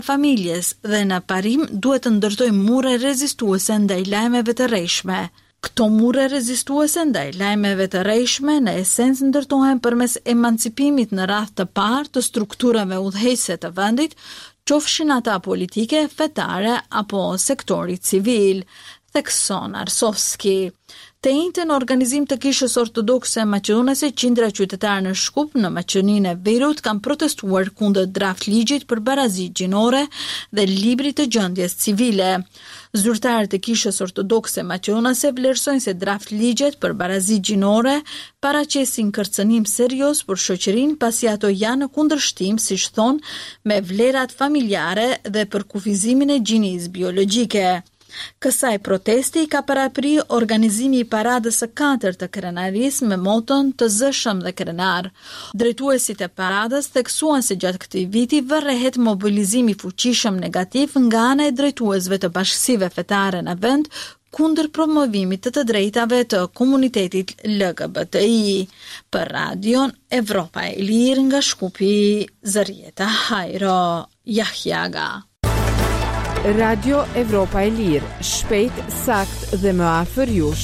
familjes dhe në parim duhet të ndërtojë mure rezistuese ndaj lajmeve të rrejshme. Këto mure rezistuese ndaj lajmeve të rrejshme në esencë ndërtohen përmes emancipimit në radhë të parë të strukturave udhëheqëse të vendit, qofshin ata politike, fetare apo sektori civil, thekson Arsovski. Të njëjtën organizim të Kishës Ortodokse Maqedonese, qindra qytetare në Shkup në Maqedoninë e Veriut kanë protestuar kundër draft ligjit për barazi gjinore dhe librit të gjendjes civile. Zyrtarët e Kishës Ortodokse Maqedonese vlerësojnë se draft ligjet për barazi gjinore paraqesin kërcënim serioz për shoqërinë pasi ato janë në kundërshtim, siç thonë, me vlerat familjare dhe për kufizimin e gjinisë biologjike. Kësaj protesti ka parapri organizimi I paradës së 4 të krenarisë me moton të zëshëm dhe krenar. Drejtuesit e paradës theksuan se gjatë këtij viti vërrehet mobilizimi fuqishëm negativ nga ana e drejtuesve të bashkësive fetare në vend kundër promovimit të drejtave të komunitetit LGBTI. Për radion Evropa e Lirë nga Shkupi, Zarieta Hajro Jahjaga. Radio Evropa e Lirë, shpejt, sakt dhe më afër jush.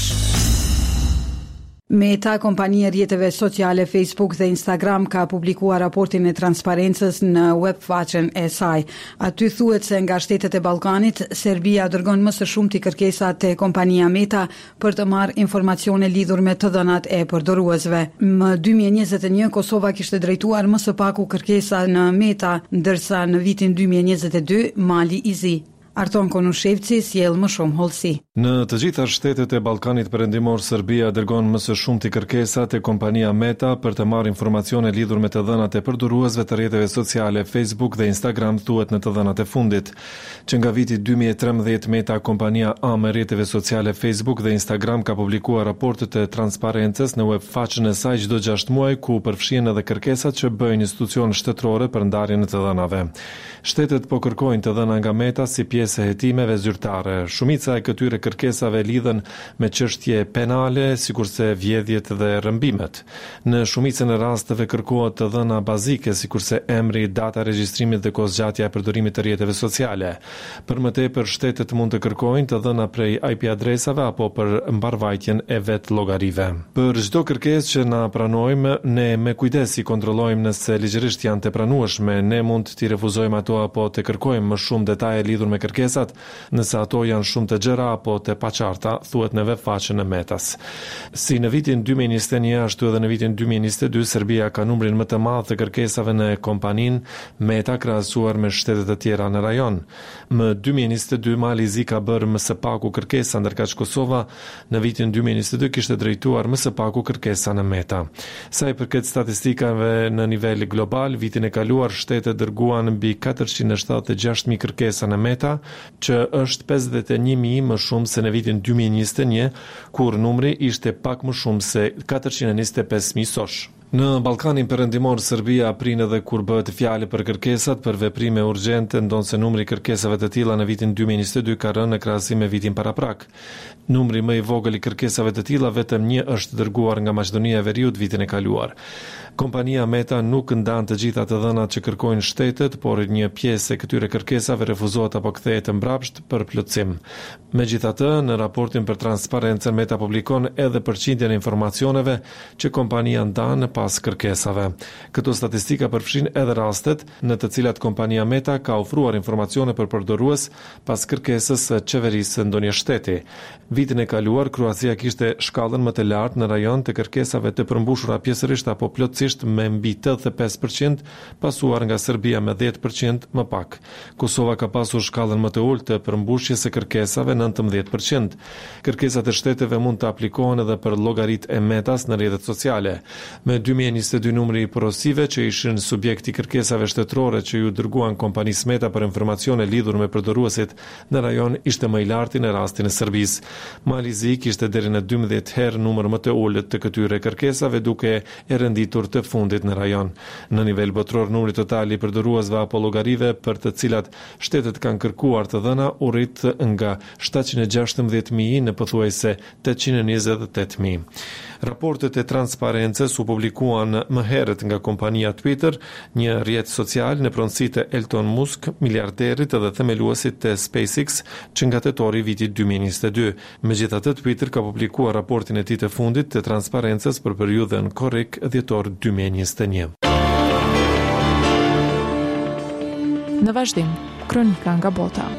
Meta, kompania rrjeteve sociale Facebook dhe Instagram ka publikuar raportin e transparencës në webfaqen e saj. Aty thuhet se nga shtetet e Ballkanit, Serbia dërgon më së shumti kërkesa te kompania Meta për të marrë informacione lidhur me të dhënat e përdoruesve. Më 2021 Kosova kishte drejtuar më së paku kërkesa në Meta, ndërsa në vitin 2022 Mali i Zi. Arton Konushevci sjell më shumë hollësi. Në të gjitha shtetet e Ballkanit Perëndimor, Serbia dërgon më së shumti kërkesa te kompania Meta për të marrë informacione lidhur me të dhënat e përdoruesve të rrjeteve sociale Facebook dhe Instagram, thuhet në të dhënat e fundit. Që nga viti 2013 Meta, kompania me rrjeteve sociale Facebook dhe Instagram, ka publikuar raportet e transparencës në webfaqen e saj çdo 6 muaj, ku përfshihen edhe kërkesat që bëjnë institucionet shtetërore për ndarjen e të dhënave. Shtetet po kërkojnë të dhëna nga Meta si pjesë e hetimeve zyrtare. Shumica e këtyre kërkesave lidhen me çështje penale, sikurse vjedhjet dhe rrëmbimet. Në shumicën e rasteve kërkohet të dhëna bazike, sikurse emri, data regjistrimit dhe kohëzgjatja e përdorimit të rrjeteve sociale. Për më tepër, shtetet mund të kërkojnë të dhëna prej IP adresave apo për mbarvajtjen e vet llogarive. Për çdo kërkesë që na pranojmë, ne me kujdes I kontrollojmë nëse ligjërisht janë të pranueshme. Ne mund t'i refuzojmë ato apo të kërkojmë më shumë detaje lidhur me kërkesat, nëse ato janë shumë të gjera apo të paqarta, thuhet në webfaqen e Metas. Si në vitin 2021, ashtu edhe në vitin 2022, Serbia ka numrin më të madh të kërkesave në kompaninë Meta krahasuar me shtetet e tjera në rajon. Më 2022 Mali I Zi ka bërë më së paku kërkesa, ndërkaq Kosova në vitin 2022 kishte drejtuar më së paku kërkesa në Meta. Sa I përket statistikave në nivel global, vitin e kaluar shtetet dërguan mbi 476.000 kërkesa në Meta, që është 51.000 më shumë se në vitin 2021, kur numri ishte pak më shumë se 425.000 sosh. Në Ballkanin Perëndimor, Serbia prin edhe kur bëhet fjalë për kërkesat për veprime urgjente, ndonse numri I kërkesave të tilla në vitin 2022 ka rënë në krahasim me vitin paraprak. Numri më I vogël I kërkesave të tilla, vetëm një është dërguar nga Maqedonia e Veriut vitin e kaluar. Kompania Meta nuk ndan të gjitha të dhënat që kërkojnë shtetet, por një pjesë e këtyre kërkesave refuzohet apo kthehet mbrapsht për plotësim. Megjithatë, në raportin për transparencën, Meta publikon edhe përqindjen e informacioneve që kompania ndan pas kërkesave. Këto statistika përfshin edhe rastet në të cilat kompania Meta ka ofruar informacione për përdorues pas kërkesës së qeverisë së ndonjë shteti. Vitin e kaluar, Kroacia kishte shkallën më të lartë në rajon të kërkesave të përmbushura pjesërisht apo plotësisht me mbi 85%, pasuar nga Serbia me 10% më pak. Kosova ka pasur shkallën më të ulët të përmbushjes së kërkesave 19%. Kërkesat e shteteve mund të aplikohen edhe për llogaritë e Metas në rrjetet sociale. Me 2022 numri I porosive që ishin subjekti kërkesave shtetërore që ju dërguan kompanisë Meta për informacione lidhur me përdoruesit në rajon ishte më I larti në rastin e Serbisë. Mali I Zi kishte deri në 12 herë numër më të ulët të këtyre kërkesave, duke e renditur të fundit në rajon. Në nivel botror, numri total I përdoruesve apo llogarive për të cilat shtetet kanë kërkuar të dhëna u rrit nga 716.000 në pothuajse 828.000. Raportet e transparencës u publikuan publikuan më herët nga kompania Twitter, një rrjet social në pronësitë e Elon Musk, miliarderit dhe themeluesit të SpaceX, që nga tetori vitit 2022. Megjithatë, Twitter ka publikuar raportin e tij të fundit të transparencës për periudhën korrik dhjetor 2021. Në vazhdim, kronika nga bota.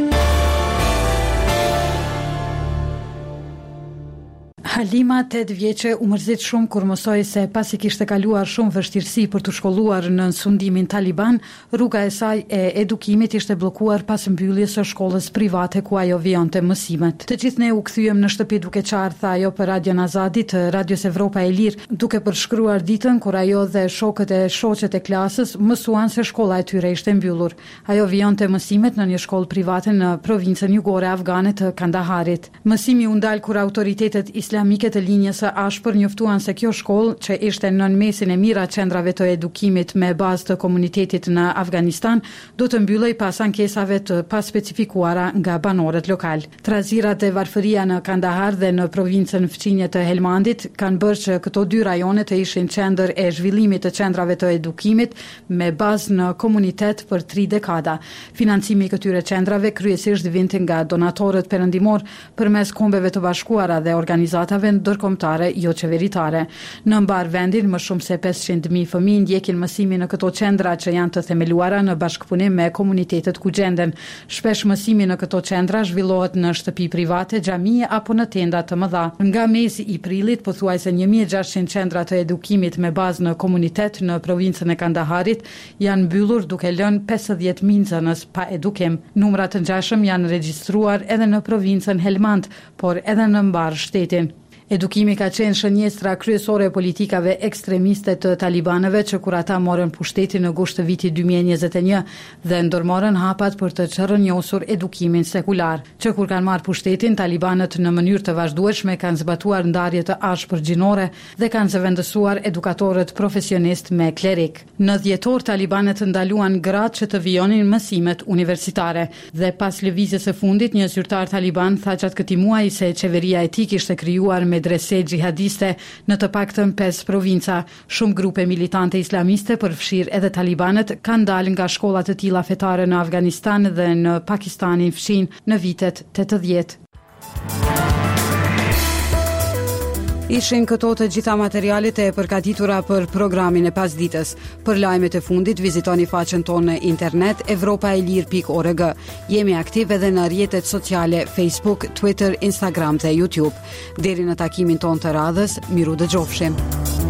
Halima, 8 vjeçe, u mërzit shumë kur mësoi se pasi kishte kaluar shumë vështirësi për të shkolluar në sundimin taliban, rruga e saj e edukimit ishte bllokuar pas mbylljes së shkollës private ku ajo vjonte mësimet. Të gjithë ne u kthyem në shtëpi duke qarë, tha ajo për Radion Azadi të Radios Evropa e Lirë, duke përshkruar ditën kur ajo dhe shokët e shoqet e klasës mësuan se shkolla e tyre ishte mbyllur. Ajo vjonte mësimet në një shkollë private në provincën jugore afgane të Kandaharit. Mësimi u ndal kur autoritetet islamike të linjës së ashpër njoftuan se kjo shkollë, që ishte nën mesin e mira qendrave të edukimit me bazë të komunitetit në Afganistan, do të mbyllej pas ankesave të paspecifikuara nga banorët lokal. Trazirat e varfëria në Kandahar dhe në provincën fqinje të Helmandit kanë bërë që këto dy rajone të ishin qendër e zhvillimit të qendrave të edukimit me bazë në komunitet për 3 dekada. Financimi i këtyre qendrave kryesisht vinte nga donatorët perëndimor përmes kombeve të bashkuara dhe organizatave ndërkombëtare jo qeveritare. Në mbar vendin, më shumë se 500.000 fëmijë ndjekin mësimin në këto qendra që janë të themeluara në bashkëpunim me komunitetet ku gjenden. Shpesh mësimi në këto qendra zhvillohet në shtëpi private, xhamie apo në tenda të mëdha. Nga mesi i prillit, pothuajse 1600 qendra të edukimit me bazë në komunitet në provincën e Kandaharit janë mbyllur duke lënë 50.000 nxënës pa edukim. Numra të ngjashëm janë regjistruar edhe në provincën Helmand, por edhe në mbar shtetin. Edukimi ka qenë shënjestra kryesore e politikave ekstremiste të talibanëve që kur ata morën pushtetin në gusht të vitit 2021 dhe ndërmorën hapat për të çrrënjosur edukimin sekular. Që kur kanë marrë pushtetin, talibanët në mënyrë të vazhdueshme kanë zbatuar ndarje të ashpër gjinore dhe kanë zëvendësuar edukatorët profesionist me klerik. Në dhjetor, talibanët ndaluan gratë që të vijonin mësimet universitare dhe pas lëvizjes së fundit, një zyrtar taliban tha gjatë këtij muaji se qeveria e tij kishte krijuar medrese xhihadiste në të paktën 5 provinca. Shumë grupe militante islamiste, përfshirë edhe talibanët, kanë dalë nga shkollat të tilla fetare në Afganistan dhe në Pakistanin fshin në vitet 80. Ishin këto të gjitha materialet e përgatitura për programin e pasditës. Për lajmet e fundit, vizitoni faqen tonë në internet evropaelir.org. Jemi aktiv edhe në rrjetet sociale Facebook, Twitter, Instagram dhe YouTube. Deri në takimin tonë të radhës, miru dëgjofshim.